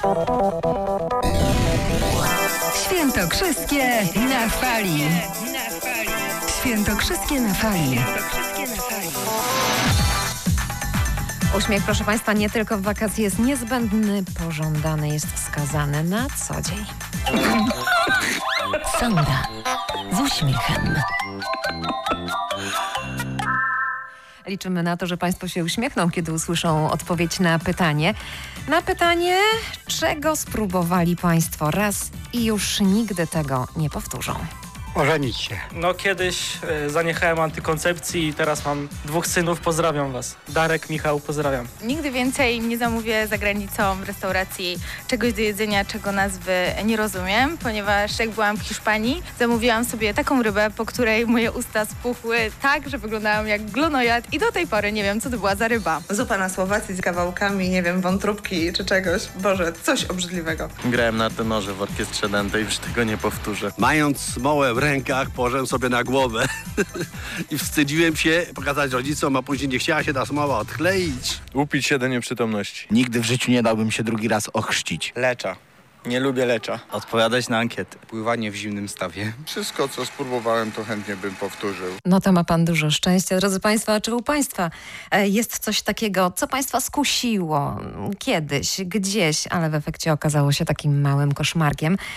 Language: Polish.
Świętokrzyskie na fali. Świętokrzyskie na fali. Uśmiech, proszę Państwa, nie tylko w wakacje jest niezbędny, pożądany, jest wskazany na co dzień. Sandra z uśmiechem. Liczymy na to, że Państwo się uśmiechną, kiedy usłyszą odpowiedź na pytanie. Na pytanie, czego spróbowali Państwo raz i już nigdy tego nie powtórzą. Ożenić się. No kiedyś zaniechałem antykoncepcji i teraz mam 2 synów, pozdrawiam was. Darek, Michał, pozdrawiam. Nigdy więcej nie zamówię za granicą w restauracji czegoś do jedzenia, czego nazwy nie rozumiem, ponieważ jak byłam w Hiszpanii, zamówiłam sobie taką rybę, po której moje usta spuchły tak, że wyglądałam jak glonojad i do tej pory nie wiem, co to była za ryba. Zupa na Słowacji z kawałkami, nie wiem, wątróbki czy czegoś. Boże, coś obrzydliwego. Grałem na tenorze w orkiestrze Dante i już tego nie powtórzę. Mając smołę w rękach, położyłem sobie na głowę i wstydziłem się pokazać rodzicom, a później nie chciała się ta smoła odkleić. Upić się do nieprzytomności. Nigdy w życiu nie dałbym się drugi raz ochrzcić. Lecza. Nie lubię lecza. Odpowiadać na ankiety. Pływanie w zimnym stawie. Wszystko, co spróbowałem, to chętnie bym powtórzył. No to ma Pan dużo szczęścia. Drodzy Państwo, a czy u Państwa jest coś takiego, co Państwa skusiło kiedyś, gdzieś, ale w efekcie okazało się takim małym koszmarkiem?